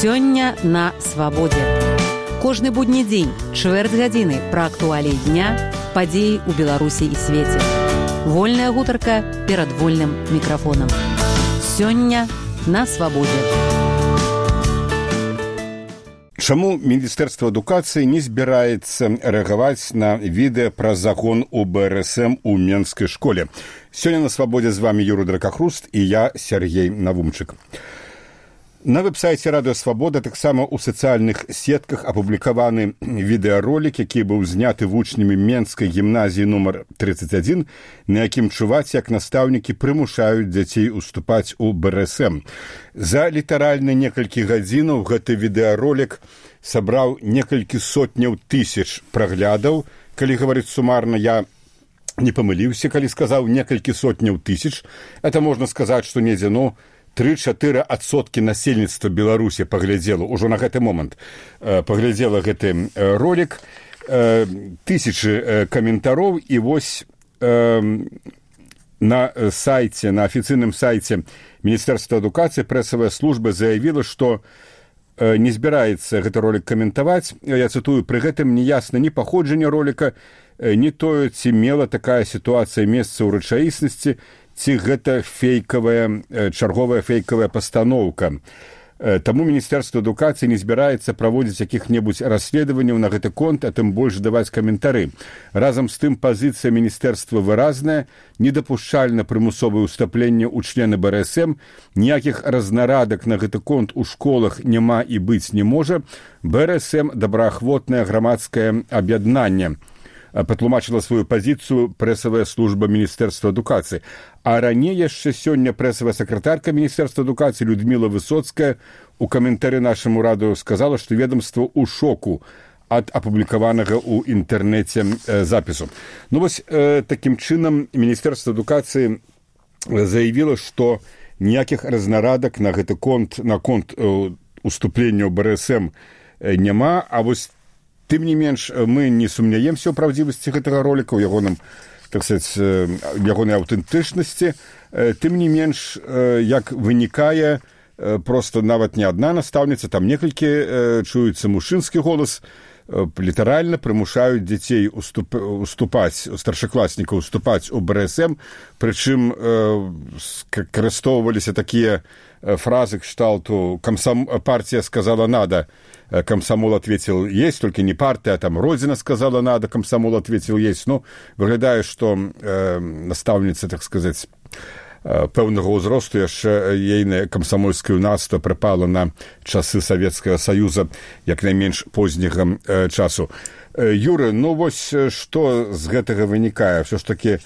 Сёння на свабодзе. Кожны будні дзень, чвэрць гадзіны пра актуаліі дня, падзеі ў Беларусі і свеце. Вольная гутарка перад вольным мікрафонам. Сёння на свабодзе. Чаму Міністэрства адукацыі не збіраецца рэагаваць на відэа пра загон у БРСМ у Менскай школе? Сёння на свабодзе з вами Юрий Дракахруст і я, Сергей Навумчык. На веб-сайце Радыё Свабода таксама ў сацыяльных сетках апублікаваны відэаролік, які быў зняты вучнямі Менскай гімназіі нумар 31, на якім чуваць, як настаўнікі прымушаюць дзяцей уступаць у БРСМ. За літаральна некалькі гадзінаў гэты відэаролік сабраў некалькі сотняў тысяч праглядаў. Калі гаварыць сумарна, я не памыліўся, калі сказаў некалькі сотняў тысяч. Это можна сказаць, што недзе, 3-4% насельніцтва Беларусі паглядзела, ужо на гэты момант паглядзела гэты ролик, тысячы каментароў, і вось на сайце, на афіцыйным сайце Міністэрства адукацыі прэсавая служба заявіла, што не збіраецца гэты ролик каментаваць. Я цытую: «Пры гэтым не ясна ні паходжанне ролика, ні тое, ці мела такая сітуацыя месца ў рэчаіснасці, ці гэта чарговая фейкавая пастаноўка». Таму Міністэрства адукацыі не збіраецца праводзіць якіх-небудзь расследаванняў на гэты конт, а тым больш даваць каментары. Разам з тым, пазіцыя міністэрства выразная: недапушчальна прымусовае ўстапленне ў члены БРСМ, ніякіх разнарадак на гэты конт у школах няма і быць не можа. БРСМ добраахвотнае грамадскае аб'яднанне, патлумачыла сваю пазіцыю прэсавая служба Міністэрства адукацыі. А раней яшчэ сёння прэсавая сакратарка Міністэрства адукацыі Людміла Высоцкая у каментары нашаму радыё сказала, што ведомства ў шоку ад апублікаванага ў інтэрнэце запісу. Вось такім чынам Міністэрства адукацыі заявіла, што ніякіх разнарадак на гэты конт, на конт уступлення ў БРСМ няма. А вось тым не менш, мы не сумняемся ў правдзівасці гэтага роліка, у ягоным, так сказаць, ягонай аўтэнтычнасці. Тым не менш, як вынікае, проста нават не адна настаўніца, там некалькі чуецца мужчынскі голас, літаральна прымушаюць дзяцей уступаць, старшакласнікаў уступаць у БРСМ, прычым карыстовваліся такія фразы кшталту: партия сказала надо, комсомол ответил есть, только не партия, а там Родина сказала надо, комсомол ответил есть. Выглядае, што настаўніца, так сказаць, пэўнага ўзросту, яшчэ ейнае камсамольскае юнацтва прыпала на часы Савецкага Саюза, як найменш позняга часу. Юры, вось што з гэтага вынікае? Всё ж такі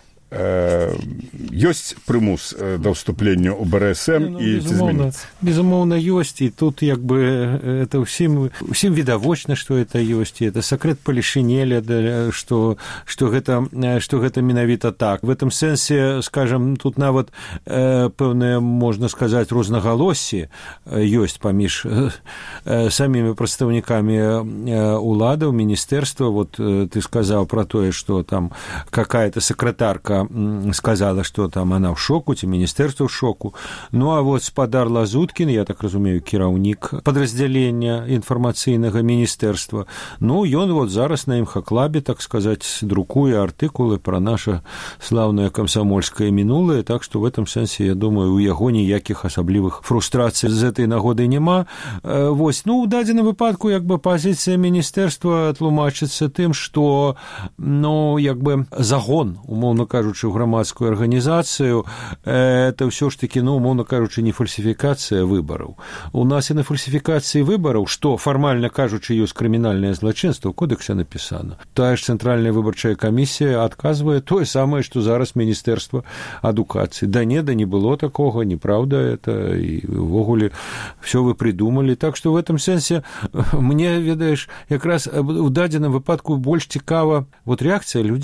ёсць прымус да ўступлення ў БРСМ і ці зменіцца? Безумоўна, ёсць, і тут як бы это ўсім відавочна, што это ёсць, і это сакрэт палішынеля, што гэта менавіта так. В этом сэнсе, скажем, тут нават пэўнае, можна сказаць, рознагалоссі ёсць паміж самімі прадстаўнікамі уладаў, міністэрства. Вот ты сказаў пра тое, што там какая-то сакратарка сказала, что там она в шоку, ці міністэрства в шоку. А вот спадар Лазуткін, я так разумею, кіраўнік падраздзялення інфармацыйнага міністэрства, ён вот зараз на імхаклабе, так сказаць, друкуе артыкулы пра наша слаўнае камсамольскае мінулае, так што в этом сэнсе, я думаю, у яго ніякіх асаблівых фрустрацый з этой нагоды няма. Вось, у дадзеным выпадку як бы пазіцыя міністэрства тлумачыцца тым, што як бы загон, умоўна кажучы, ў грамадскую арганізацыю, это ўсё ж такі, умоўна кажучы, не фальсіфікацыя выбараў. У нас і на фальсіфікацыі выбараў, што фармальна кажучы ёсць крымінальнае злачынства, ў кодексе напісана. Тая ж Цэнтральная выбарчая камісія адказвае тое самае, што зараз Міністэрства адукацыі. Да не было такога, неправда это, і ўвогуле всё вы придумали. Так што в этом сэнсе мне, ведаеш, якраз у дадзеным выпадку больш цікава вот рэакцыя людзей.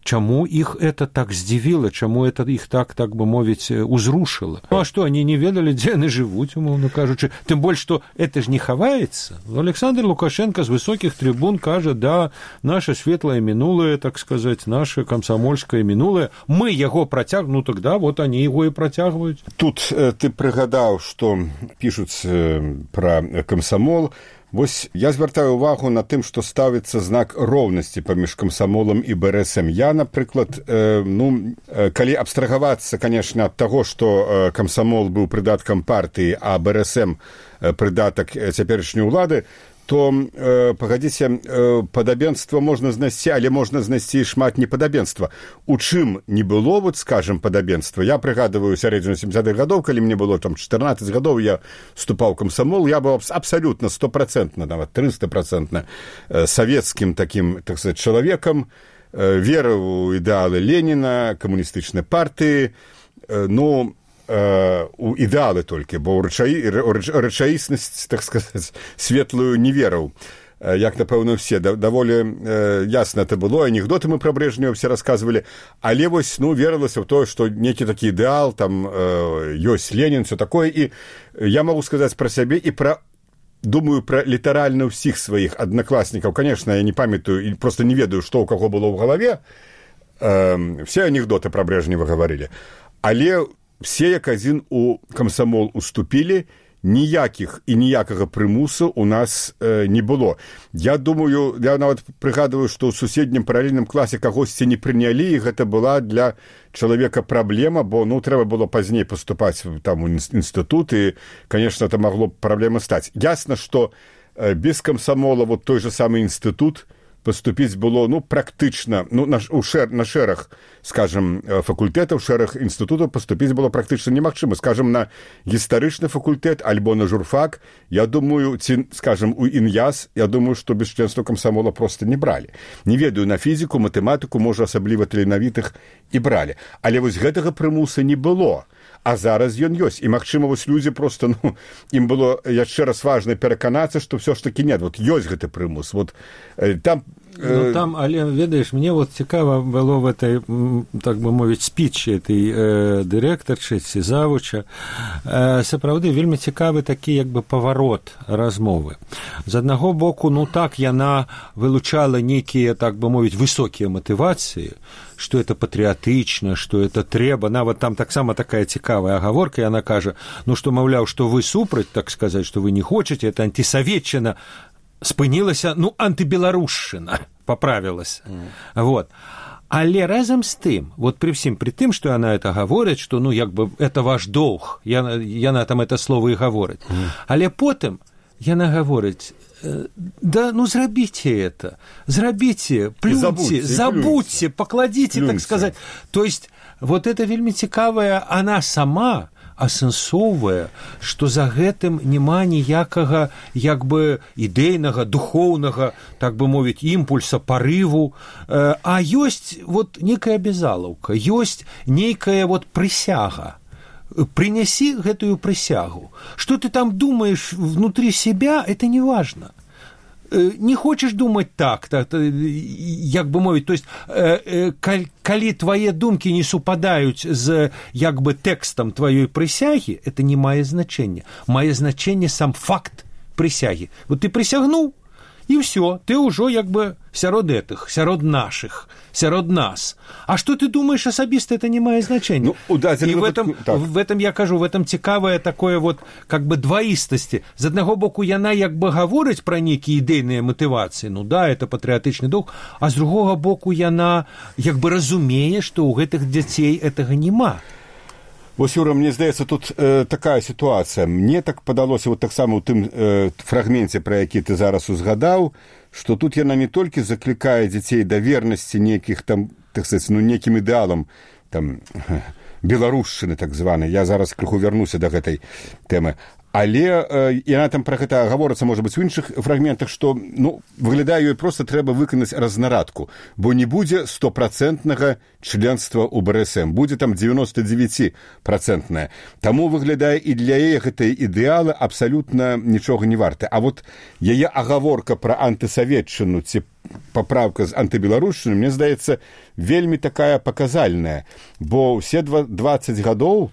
чаму іх это так здзівіла, чаму это іх так бы мовіць, узрушыла. Ну, а што, они не ведалі, дзе яны жывуць, умоўна кажучы. Тым больш, што это ж не хаваецца. Александр Лукашенко з высокіх трибун кажа, да, наше светлае мінулае, так сказаць, наше камсамольскае мінулае, мы яго працягваем, ну тогда вот они его и працягваюць. Тут ты прыгадаў, што пішуць пра камсамол. Вось я звяртаю увагу на тым, што ставіцца знак роўнасці паміж камсамолам і БРСМ. Я, напрыклад, калі абстрагавацца, конечно, ад таго, што камсамол быў прыдаткам партыі, а БРСМ прыдатак цяперашняй улады, то, пагадзіце, падабенства можна знайсці, але можна знайсці шмат непадабенства. У чым не было, вот, скажем, падабенства? Я прыгадываю сярэдзіну 70-х гадоў, калі мне было там 14 гадоў, я вступаў в камсамол, я быў абсалютна 100%, нават 300% савецкім такім, так сказать, чалавекам, верыў у ідэалы Леніна, камуністычнай партыі, ну, у ідэалы толькі, бо ў рэчаіснасць, так сказаць, светлую не верыў. Як, напэўна, все. Даволі ясна это было. Анекдоты мы пра Брежнева все рассказывалі. Але вось, ну, верылася ў тое, што некі такі ідэал, там ёсць Ленін, все такое. І я магу сказаць пра сябе і пра, думаю, пра літаральна ўсіх сваіх аднакласнікаў. Конечно, я не памятаю і просто не ведаю, што ў каго было ў галаве. Все анекдоты пра Брежнева гаварылі. Але все як адзін у камсамол уступілі, ніякіх і ніякага прымусу у нас не было. Я думаю, я нават прыгадываю, што ў суседнім паралельным класе кагосьці не прынялі, і гэта была для чалавека праблема, бо, ну, трэба было пазней паступаць там у інстытут, і, конечно, это магло б праблема стаць. Ясна, што без камсамола вот той же самы інстытут поступіць было, ну, практычна, ну, на шэраг, скажем, факультэтаў, шэраг інстытутаў поступіць было практычна немагчыма. Скажем, на гістарычны факультэт альбо на журфак, я думаю, ці, скажем, у ІНЯС, я думаю, што без членства камсамола просто не бралі. Не ведаю, на фізіку, матэматыку, можа, асабліва таленавітых і бралі. Але вось гэтага прымуса не было. А зараз ён ёсць. І, магчыма, вось людзі просто, ну, ім было яшчэ раз важна пераканацца, што ўсё ж такі нет. Вот ёсць гэты прымус. Вот там... Ну, там, але, ведаеш, мне вот цікава было в этой, так бы мовіць, спічы этой дырэктарчы ці завуча. Сапраўды, вельмі цікавы такі, як бы, паварот размовы. З аднаго боку, ну, так, яна вылучала нейкія, так бы мовіць, высокія матывацыі, што это патрыятычна, што это трэба. Нават там таксама такая цікавая агаворка, і яна кажа, ну, што, маўляў, што вы супраць, так сказаць, што вы не хочаце, это антисаветчына, спынілася, ну, антыбеларушчына, поправілася. Вот. Але разам з тым, вот при всім, при тым, што яна это гаворыць, што, ну, як бы, это ваш доўг, яна там это слово і гаворыць. Але потым яна гаворыць, да, ну, зрабіце это, зрабіце, плюньте, забудьте, покладите, так сказать. То есть, вот это вельмі цікавая, она сама асэнсоўвае, што за гэтым няма ніякага, як бы, ідэйнага, духоўнага, так бы мовіць, імпульса, парыву, а ёсць вот некая абязалаўка, ёсць нейкая вот прысяга. Приняси гэтую прысягу. Что ты там думаешь внутри себя, это не важно. Не хочешь думать так, як бы мовіць, то есть, калі твои думкі не супадаюць з, як бы, тэкстам твоей прысягі, это не мае значэння. Мае значэнне сам факт прысягі. Вот ты прысягнуў, і ўсё, ты ўжо, як бы, сярод этих, сярод наших, сярод нас. А что ты думаешь асабіста, это не мае значэння. Ну, и в этом, я кажу, в этом цікавае такое вот, как бы, дваістасці. З аднаго боку, яна, як бы, гаворыць пра нейкія ідэйныя матывацыі, ну да, это патрыятычны дух, а з другога боку, яна, як бы, разумее, што ў гэтых дзяцей гэтага няма. Вось, Юра, мне здаецца, тут такая сітуацыя. Мне так падалося вот таксама ў тым фрагменце, пра які ты зараз узгадаў, што тут яна не толькі заклікае дзяцей да вернасці нейкіх там, так сказаць, ну, нейкім ідэалам, там, беларушчыны, так званай. Я зараз крыху вярнуся да гэтай тэмы. Але яна там пра гэта гаворыцца, можа быць, у іншых фрагментах, што, выглядае, ёй проста трэба выканаць разнарадку, бо не будзе 100% членства ў БРСМ, будзе там 99%. Таму выглядае і для яе гэтыя ідэалы абсалютна нічога не варты. А вот яе агаворка пра антысаветчыну ці папраўка з антыбеларушчыны, мне здаецца, вельмі такая паказальная, бо ўсе 20 гадоў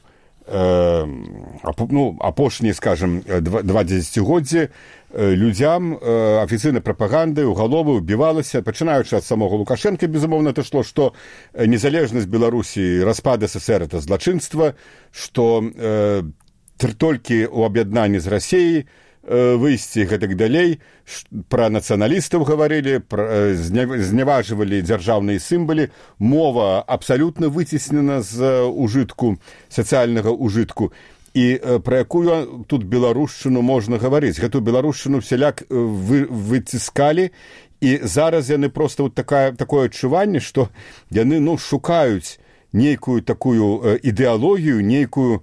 апошнія, скажем, 2 дзесяцігоддзі людзям афіцыйнай прапаганды ў галовы ўбівалася, пачынаючы ад самога Лукашэнка, безумоўна, это шло, што незалежнасць Беларусі, распад СССР — это злачынства, што толькі ў аб'яднанні з Расіяй выйсці гэтак далей, пра нацыяналістаў гаварылі, зняважвалі дзяржаўныя сімвалы, мова абсалютна выцеснена з ужытку, сацыяльнага ужытку. І пра якую тут беларушчыну можна гаварыць? Гэтую беларушчыну всяляк выціскалі, і зараз яны проста такое адчуванне, што яны шукаюць нейкую такую ідэалогію, нейкую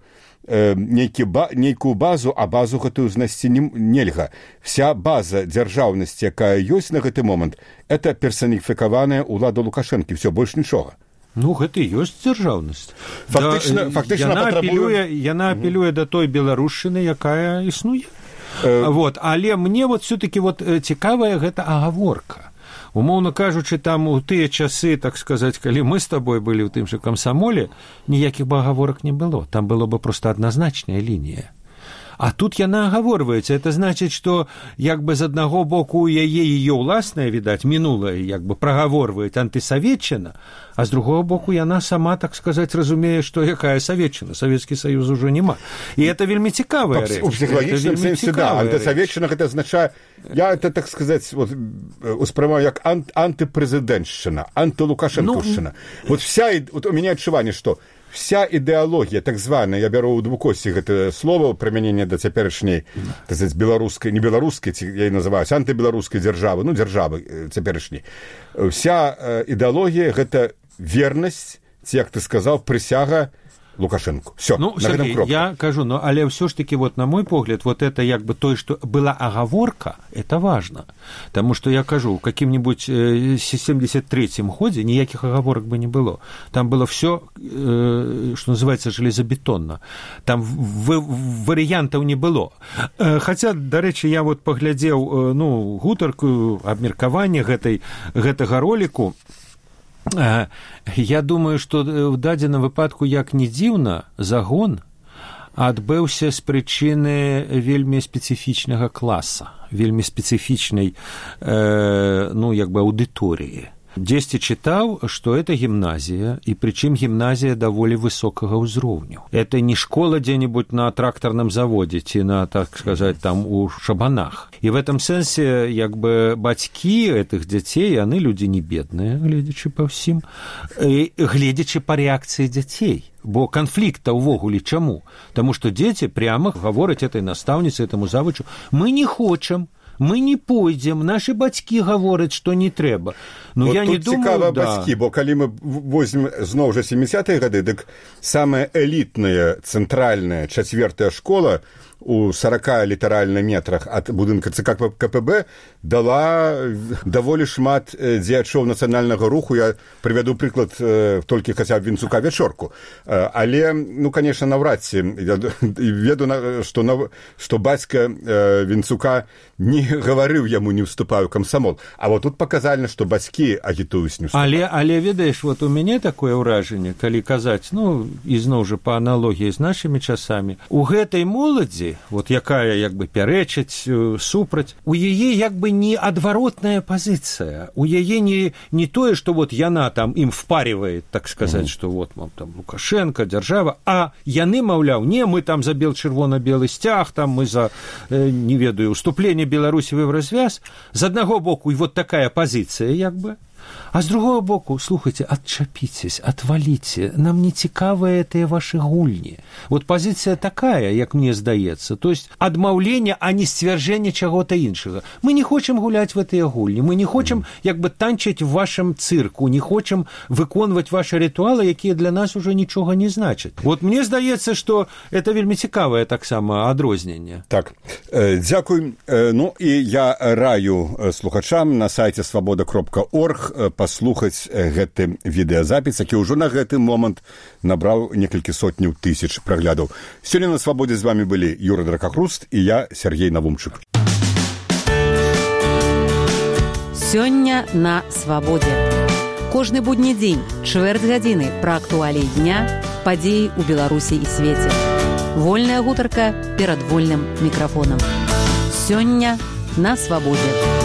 базу, а базу гэтую знайсці нельга. Вся база дзяржаўнасці, якая ёсць на гэты момант, это персаніфікаваная ўлада Лукашэнкі, все, больш нічога. Гэта і ёсць дзяржаўнасць. Фактычна яна апелюе да той беларушчыны, якая існуе. Але мне все-таки цікавая гэта агаворка. Умоўна кажучы, там у тыя часы, так сказаць, калі мы з табой былі ў тым жа камсамоле, ніякіх бы агаворак не было. Там было бы проста адназначная лінія. А тут яна агаворваецца. Это значыць, што як бы з аднаго боку яе ўласнае, відаць, мінулае, як бы прагаворвае антысаветчына, а з другого боку яна сама, так сказаць, разумее, што якая саветчына. Савецкі Саюз ужо няма. І это вельмі цікавая рэч. У псіхалагічным сэнсе, да. Антысаветчына гэта азначае, я это, так сказаць, успрымаю як антыпрэзідэнтшчына, антылукашэнкаўшчына. У мяне адчуванне, што вся ідэалогія, так званая, я бяру ў двукосці гэта слово, прымяненне да цяперашняй, так сказаць, беларускай, не беларускай, я і называюсь, антыбеларускай дзяржавы, дзяржавы цяперашняй. Вся ідэалогія — гэта вернасць, ці, як ты сказаў, прысяга Лукашенко. Все, Сергей, я кажу, але все ж таки, на мой погляд, это як бы то, что была оговорка, это важно. Потому что я кажу, в каким-нибудь 73-м году никаких оговорок бы не было. Там было все, что называется, железобетонно. Там вариантов не было. Хотя, до речи, я поглядел, гутарку, абмеркаванне гэтага ролику. Я думаю, што ў дадзеным выпадку, як не дзіўна, загон адбыўся з прычыны вельмі спецыфічнага класа, вельмі спецыфічнай, аўдыторыі. Дзесьці чытаў, што это гімназія, і прычым гімназія даволі высокага ўзроўню. Это не школа дзе-нибудь на трактарным заводзе ці на, так сказаць, там у Шабанах. І в этом сэнсе, як бы, бацькі гэтых дзяцей, яны людзі не бедныя, гледзячы па ўсім, гледзячы па рэакцыі дзяцей. Бо канфлікта ўвогуле чаму? Таму што дзеці пряма гавораць этой настаўніцы, этаму завучу: мы не хочам, мы не пойдзем, нашы бацькі гавораць, што не трэба. Я не думаю, цікава бацькі, бо калі мы возьмем зноў жа 70-е гады, дык самая элітная цэнтральная 4-я школа у 40 літаральна метрах ад будынка ЦК КПБ дала даволі шмат дзеячоў нацыянальнага руху. Я прывяду прыклад толькі хаця б Вінцука Вячорку. Але, конечно, наўрад ці веду, што бацька Вінцука не гаварыў яму не ўступаю камсамол. А тут паказальна, што бацькі агітуюць не ўступаюць. Але ведаеш, у мяне такое ўражанне, калі казаць, і зноў жа па аналогіі з нашымі часамі, у гэтай моладзі, якая як бы пярэчыць супраць, у яе як бы не адваротная пазіцыя, у яе не тое, што яна там ім впарівае, так сказаць, што там Лукашенко, дзяржава, а яны, маўляў, не, мы там за чырвона-белы сцяг, там мы за, не ведаю, уступленне Беларусі в Евразвяз. З аднаго боку, і такая пазіцыя, як бы, А з другого боку, слухайте, адчапіцесь, отваліце, нам не цікавыя гэтыя ваши гульні. Вот пазіцыя такая, як мне здаецца, то есть адмаўленне, а не сцвярджэнне чаго-то іншага. Мы не хочам гуляць в гэтыя гульні, мы не хочам як бы танчыць в вашем цирку, не хочам выконваць ваши ритуалы, якія для нас уже нічога не значаць. Вот мне здаецца, што это вельмі цікавае таксама адрозненне. Так, дзякуй. Ну і я раю слухачам на сайце свабода.орг паслухаць гэты відэазапіс, які ўжо на гэты момант набраў некалькі сотняў тысяч праглядаў. Сёння на Свабодзе з вами былі Юра Дракахруст і я, Сергей Навумчык. Сёння на Свабодзе. Кожны будні дзень, чвэрць гадзіны пра актуаліі дня, падзеі ў Беларусі і свеце. Вольная гутарка перад вольным мікрафонам. Сёння на Свабодзе.